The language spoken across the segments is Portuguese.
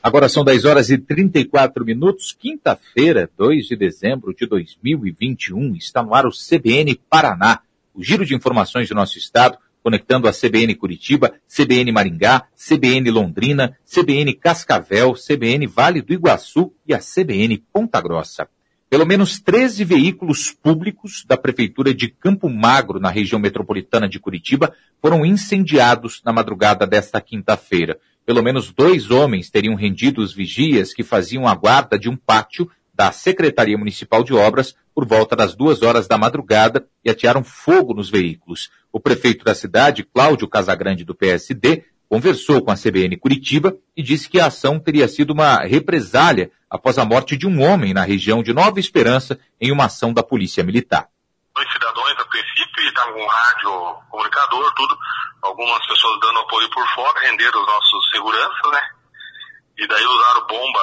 Agora são 10 horas e 34 minutos, quinta-feira, 2 de dezembro de 2021, está no ar o CBN Paraná, o giro de informações do nosso estado, conectando a CBN Curitiba, CBN Maringá, CBN Londrina, CBN Cascavel, CBN Vale do Iguaçu e a CBN Ponta Grossa. Pelo menos 13 veículos públicos da Prefeitura de Campo Magro, na região metropolitana de Curitiba, foram incendiados na madrugada desta quinta-feira. Pelo menos 2 homens teriam rendido os vigias que faziam a guarda de um pátio da Secretaria Municipal de Obras por volta das 2 horas da madrugada e atearam fogo nos veículos. O prefeito da cidade, Cláudio Casagrande, do PSD, conversou com a CBN Curitiba e disse que a ação teria sido uma represália após a morte de um homem na região de Nova Esperança em uma ação da Polícia Militar. 2 cidadãos, a princípio, estavam com rádio, comunicador, tudo. Algumas pessoas dando apoio por fora, renderam os nossos seguranças, né? E daí usaram bomba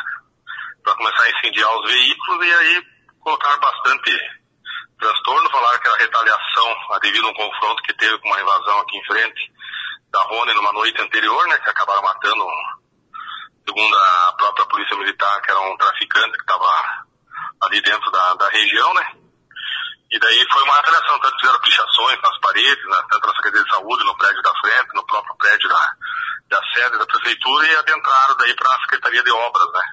para começar a incendiar os veículos e aí colocaram bastante transtorno, falaram que era retaliação devido a um confronto que teve com uma invasão aqui em frente da Rony numa noite anterior, né? Que acabaram matando, segundo a própria Polícia Militar, que era um traficante que estava ali dentro da região, né? E daí foi uma retaliação, tanto fizeram pichações nas paredes, tanto na Secretaria de Saúde, no prédio da frente, no próprio prédio da sede da Prefeitura, e adentraram daí para a Secretaria de Obras, né?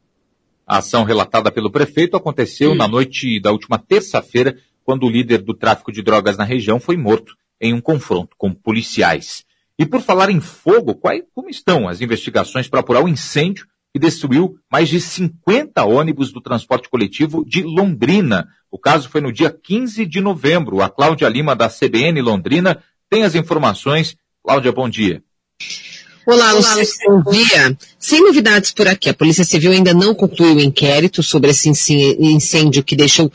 A ação relatada pelo prefeito aconteceu na noite da última terça-feira, quando o líder do tráfico de drogas na região foi morto em um confronto com policiais. E por falar em fogo, como estão as investigações para apurar o incêndio que destruiu mais de 50 ônibus do transporte coletivo de Londrina? O caso foi no dia 15 de novembro. A Cláudia Lima, da CBN Londrina, tem as informações. Cláudia, bom dia. Olá, Luciano, bom dia. Sem novidades por aqui, a Polícia Civil ainda não concluiu o inquérito sobre esse incêndio que deixou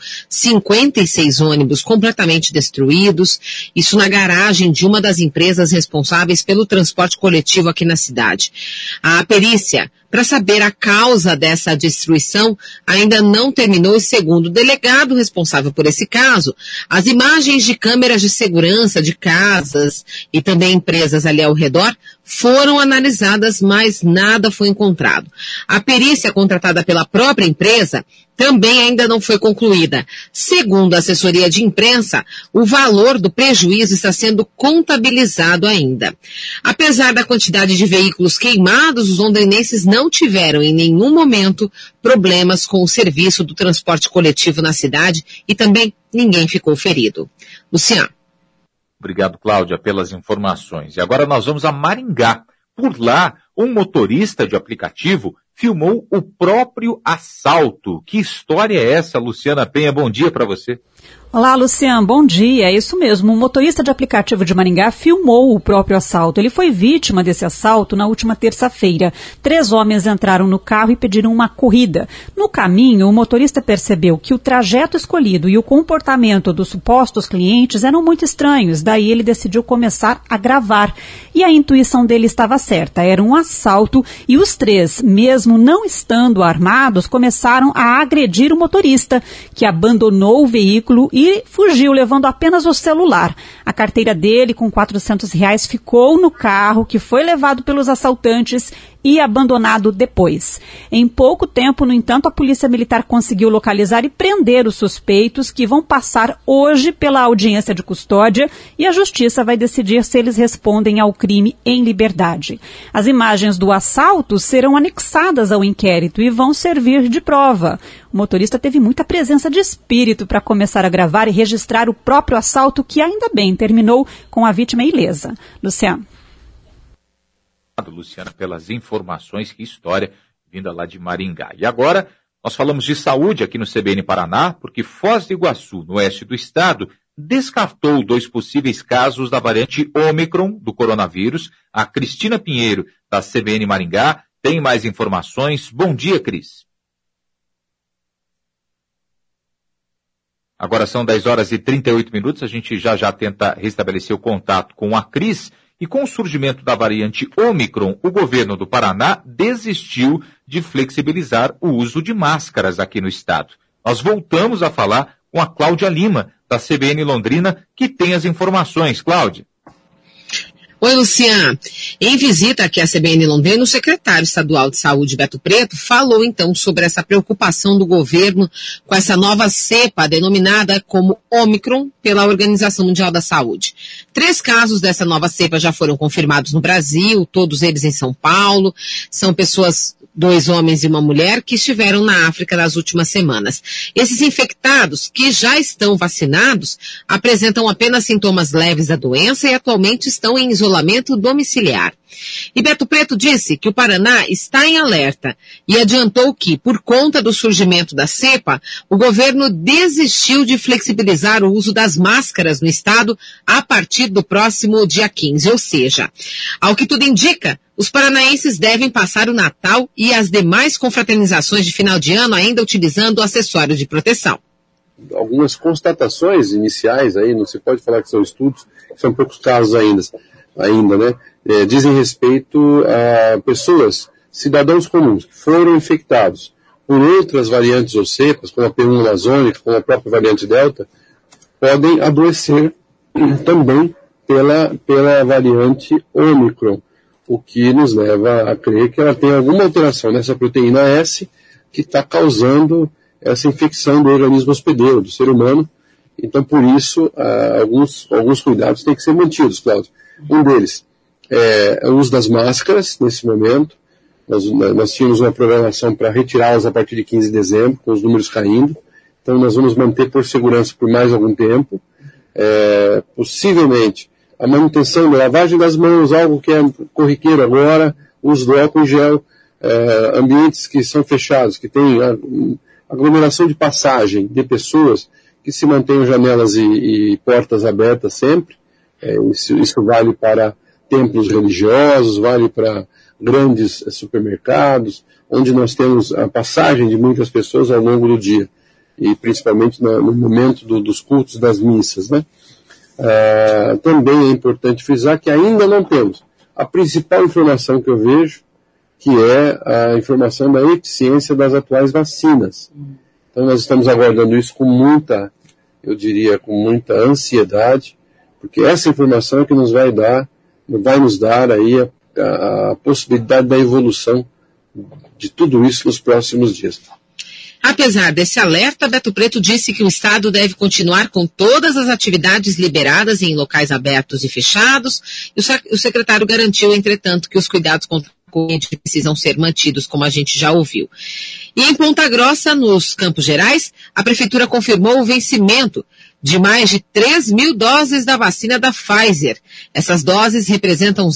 56 ônibus completamente destruídos, isso na garagem de uma das empresas responsáveis pelo transporte coletivo aqui na cidade. A perícia para saber a causa dessa destruição ainda não terminou e, segundo o delegado responsável por esse caso, as imagens de câmeras de segurança de casas e também empresas ali ao redor foram analisadas, mas nada foi encontrado. A perícia contratada pela própria empresa também ainda não foi concluída. Segundo a assessoria de imprensa, o valor do prejuízo está sendo contabilizado ainda. Apesar da quantidade de veículos queimados, os londrinenses não tiveram em nenhum momento problemas com o serviço do transporte coletivo na cidade e também ninguém ficou ferido. Luciano. Obrigado, Cláudia, pelas informações. E agora nós vamos a Maringá. Por lá, um motorista de aplicativo filmou o próprio assalto. Que história é essa, Luciana Penha? Bom dia para você. Olá, Luciano, bom dia. É isso mesmo, um motorista de aplicativo de Maringá filmou o próprio assalto. Ele foi vítima desse assalto na última terça-feira. 3 homens entraram no carro e pediram uma corrida. No caminho, o motorista percebeu que o trajeto escolhido e o comportamento dos supostos clientes eram muito estranhos. Daí ele decidiu começar a gravar. E a intuição dele estava certa. Era um assalto e os 3, mesmo não estando armados, começaram a agredir o motorista, que abandonou o veículo e fugiu, levando apenas o celular. A carteira dele, com R$400, ficou no carro, que foi levado pelos assaltantes e abandonado depois. Em pouco tempo, no entanto, a Polícia Militar conseguiu localizar e prender os suspeitos, que vão passar hoje pela audiência de custódia e a Justiça vai decidir se eles respondem ao crime em liberdade. As imagens do assalto serão anexadas ao inquérito e vão servir de prova. O motorista teve muita presença de espírito para começar a gravar e registrar o próprio assalto, que ainda bem terminou com a vítima ilesa. Luciano. Luciana, pelas informações, que história vinda lá de Maringá. E agora, nós falamos de saúde aqui no CBN Paraná, porque Foz do Iguaçu, no oeste do estado, descartou 2 possíveis casos da variante Ômicron do coronavírus. A Cristina Pinheiro, da CBN Maringá, tem mais informações. Bom dia, Cris. Agora são 10 horas e 38 minutos, a gente já tenta restabelecer o contato com a Cris. E com o surgimento da variante Ômicron, o governo do Paraná desistiu de flexibilizar o uso de máscaras aqui no estado. Nós voltamos a falar com a Cláudia Lima, da CBN Londrina, que tem as informações. Cláudia. Oi, Luciana. Em visita aqui à CBN Londrina, o secretário estadual de saúde, Beto Preto, falou então sobre essa preocupação do governo com essa nova cepa denominada como Ômicron pela Organização Mundial da Saúde. 3 casos dessa nova cepa já foram confirmados no Brasil, todos eles em São Paulo. São pessoas, 2 homens e uma mulher, que estiveram na África nas últimas semanas. Esses infectados, que já estão vacinados, apresentam apenas sintomas leves da doença e atualmente estão em isolamento domiciliar. E Beto Preto disse que o Paraná está em alerta e adiantou que, por conta do surgimento da cepa, o governo desistiu de flexibilizar o uso das máscaras no estado a partir do próximo dia 15, ou seja, ao que tudo indica, os paranaenses devem passar o Natal e as demais confraternizações de final de ano ainda utilizando acessórios de proteção. Algumas constatações iniciais aí, não se pode falar que são estudos, são poucos casos ainda, né? Dizem respeito a pessoas, cidadãos comuns, que foram infectados por outras variantes ou cepas, como a P1 amazônica, como a própria variante Delta, podem adoecer também pela variante Ômicron, o que nos leva a crer que ela tem alguma alteração nessa proteína S que está causando essa infecção do organismo hospedeiro, do ser humano. Então, por isso, alguns cuidados têm que ser mantidos, Cláudio. Um deles é o uso das máscaras, nesse momento. Nós tínhamos uma programação para retirá-las a partir de 15 de dezembro, com os números caindo. Então, nós vamos manter por segurança por mais algum tempo. Possivelmente, a manutenção da lavagem das mãos, algo que é corriqueiro agora, uso do álcool em gel, ambientes que são fechados, que tem aglomeração de passagem de pessoas, que se mantenham janelas e portas abertas sempre. Isso vale para templos religiosos, vale para grandes supermercados, onde nós temos a passagem de muitas pessoas ao longo do dia, e principalmente no momento dos cultos das missas, né? Também é importante frisar que ainda não temos a principal informação que eu vejo, que é a informação da eficiência das atuais vacinas. Então nós estamos aguardando isso com muita ansiedade, porque essa informação é que vai nos dar aí a possibilidade da evolução de tudo isso nos próximos dias. Apesar desse alerta, Beto Preto disse que o Estado deve continuar com todas as atividades liberadas em locais abertos e fechados, e o secretário garantiu, entretanto, que os cuidados contra a Covid precisam ser mantidos, como a gente já ouviu. E em Ponta Grossa, nos Campos Gerais, a Prefeitura confirmou o vencimento de mais de 3.000 doses da vacina da Pfizer. Essas doses representam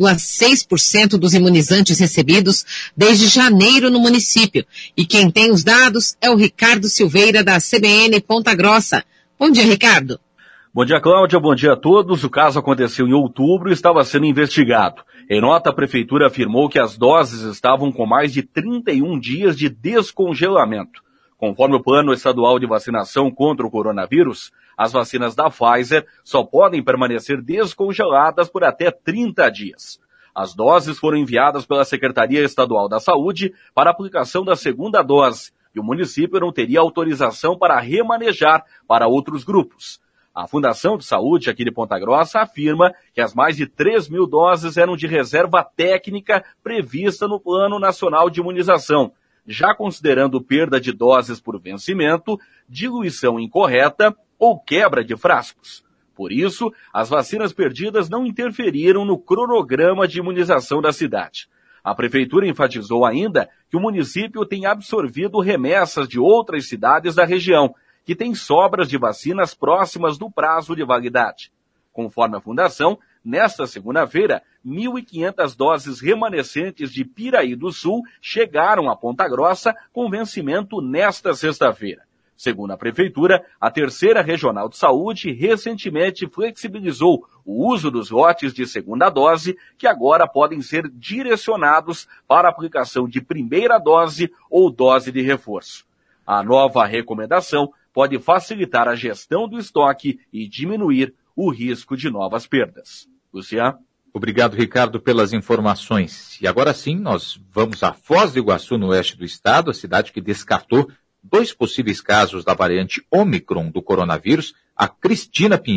0,6% dos imunizantes recebidos desde janeiro no município. E quem tem os dados é o Ricardo Silveira, da CBN Ponta Grossa. Bom dia, Ricardo. Bom dia, Cláudia. Bom dia a todos. O caso aconteceu em outubro e estava sendo investigado. Em nota, a Prefeitura afirmou que as doses estavam com mais de 31 dias de descongelamento. Conforme o Plano Estadual de Vacinação contra o Coronavírus, as vacinas da Pfizer só podem permanecer descongeladas por até 30 dias. As doses foram enviadas pela Secretaria Estadual da Saúde para aplicação da segunda dose, e o município não teria autorização para remanejar para outros grupos. A Fundação de Saúde aqui de Ponta Grossa afirma que as mais de 3.000 doses eram de reserva técnica prevista no Plano Nacional de Imunização, já considerando perda de doses por vencimento, diluição incorreta ou quebra de frascos. Por isso, as vacinas perdidas não interferiram no cronograma de imunização da cidade. A Prefeitura enfatizou ainda que o município tem absorvido remessas de outras cidades da região, que têm sobras de vacinas próximas do prazo de validade. Conforme a Fundação, nesta segunda-feira, 1.500 doses remanescentes de Piraí do Sul chegaram a Ponta Grossa com vencimento nesta sexta-feira. Segundo a Prefeitura, a Terceira Regional de Saúde recentemente flexibilizou o uso dos lotes de segunda dose, que agora podem ser direcionados para aplicação de primeira dose ou dose de reforço. A nova recomendação pode facilitar a gestão do estoque e diminuir o risco de novas perdas. Luciano? Obrigado, Ricardo, pelas informações. E agora sim, nós vamos a Foz do Iguaçu, no oeste do estado, a cidade que descartou 2 possíveis casos da variante Ômicron do coronavírus. A Cristina Pinheiro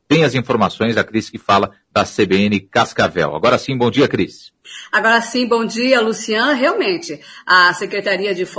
Tem as informações, a Cris que fala da CBN Cascavel. Agora sim, bom dia, Cris. Agora sim, bom dia, Lucian. Realmente, a Secretaria de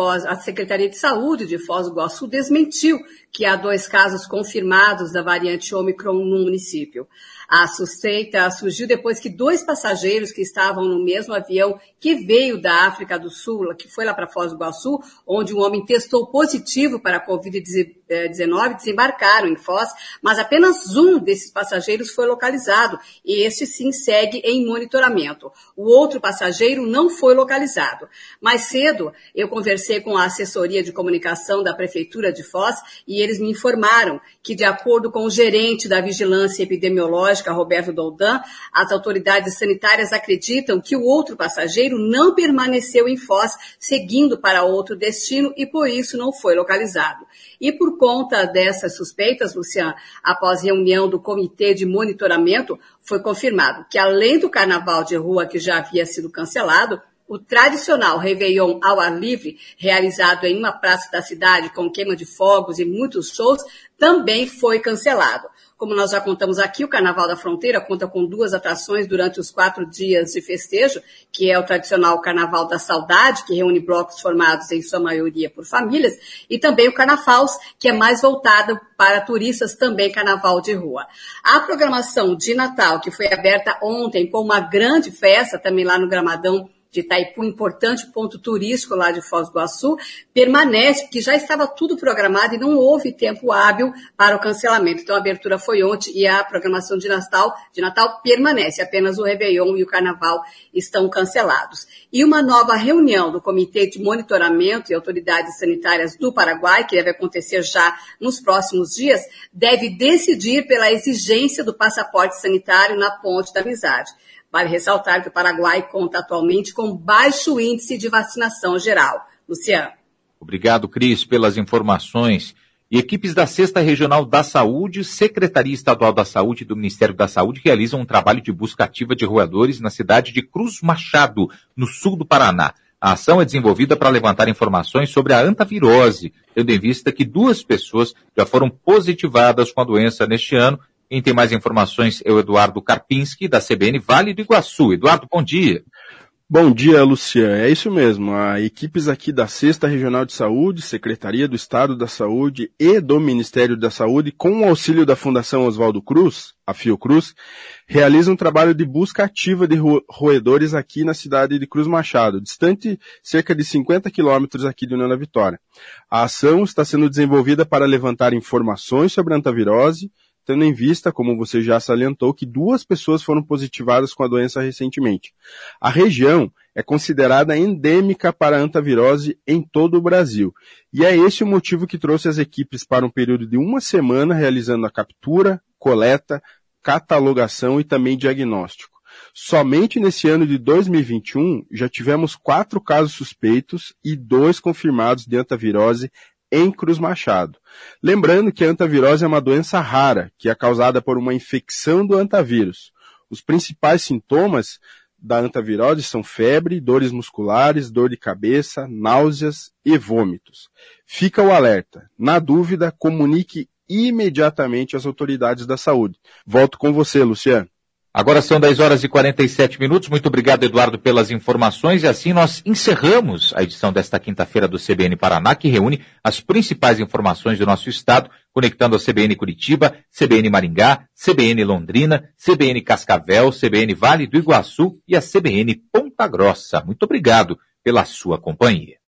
Saúde de Foz do Iguaçu desmentiu que há 2 casos confirmados da variante Ômicron no município. A suspeita surgiu depois que 2 passageiros que estavam no mesmo avião que veio da África do Sul, que foi lá para Foz do Iguaçu, onde um homem testou positivo para a Covid-19, desembarcaram em Foz, mas apenas um desses passageiros foi localizado e este sim segue em monitoramento. O outro passageiro não foi localizado. Mais cedo, eu conversei com a assessoria de comunicação da Prefeitura de Foz e eles me informaram que, de acordo com o gerente da Vigilância Epidemiológica, Roberto Doldan, as autoridades sanitárias acreditam que o outro passageiro não permaneceu em Foz, seguindo para outro destino e, por isso, não foi localizado. E por conta dessas suspeitas, Luciano, após reunião do Comitê de Monitoramento, foi confirmado que, além do carnaval de rua que já havia sido cancelado, o tradicional Réveillon ao ar livre, realizado em uma praça da cidade com queima de fogos e muitos shows, também foi cancelado. Como nós já contamos aqui, o Carnaval da Fronteira conta com 2 atrações durante os 4 dias de festejo, que é o tradicional Carnaval da Saudade, que reúne blocos formados em sua maioria por famílias, e também o Carnafaus, que é mais voltado para turistas, também carnaval de rua. A programação de Natal, que foi aberta ontem com uma grande festa, também lá no Gramadão de Itaipu, importante ponto turístico lá de Foz do Iguaçu, permanece, porque já estava tudo programado e não houve tempo hábil para o cancelamento. Então a abertura foi ontem e a programação de Natal permanece, apenas o Réveillon e o Carnaval estão cancelados. E uma nova reunião do Comitê de Monitoramento e Autoridades Sanitárias do Paraguai, que deve acontecer já nos próximos dias, deve decidir pela exigência do passaporte sanitário na Ponte da Amizade. Vale ressaltar que o Paraguai conta atualmente com baixo índice de vacinação geral. Luciano. Obrigado, Cris, pelas informações. E equipes da 6ª Regional da Saúde, Secretaria Estadual da Saúde e do Ministério da Saúde realizam um trabalho de busca ativa de roedores na cidade de Cruz Machado, no sul do Paraná. A ação é desenvolvida para levantar informações sobre a antavirose, tendo em vista que 2 pessoas já foram positivadas com a doença neste ano. Quem tem mais informações é o Eduardo Karpinski, da CBN Vale do Iguaçu. Eduardo, bom dia. Bom dia, Luciano. É isso mesmo. As equipes aqui da 6ª Regional de Saúde, Secretaria do Estado da Saúde e do Ministério da Saúde, com o auxílio da Fundação Oswaldo Cruz, a Fiocruz, realizam um trabalho de busca ativa de roedores aqui na cidade de Cruz Machado, distante cerca de 50 quilômetros aqui de União da Vitória. A ação está sendo desenvolvida para levantar informações sobre a antavirose, tendo em vista, como você já salientou, que 2 pessoas foram positivadas com a doença recentemente. A região é considerada endêmica para a antavirose em todo o Brasil. E é esse o motivo que trouxe as equipes para um período de 1 semana realizando a captura, coleta, catalogação e também diagnóstico. Somente nesse ano de 2021 já tivemos 4 casos suspeitos e 2 confirmados de antavirose em Cruz Machado. Lembrando que a antavirose é uma doença rara, que é causada por uma infecção do antavírus. Os principais sintomas da antavirose são febre, dores musculares, dor de cabeça, náuseas e vômitos. Fica o alerta. Na dúvida, comunique imediatamente às autoridades da saúde. Volto com você, Luciano. Agora são 10h47. Muito obrigado, Eduardo, pelas informações. E assim nós encerramos a edição desta quinta-feira do CBN Paraná, que reúne as principais informações do nosso estado, conectando a CBN Curitiba, CBN Maringá, CBN Londrina, CBN Cascavel, CBN Vale do Iguaçu e a CBN Ponta Grossa. Muito obrigado pela sua companhia.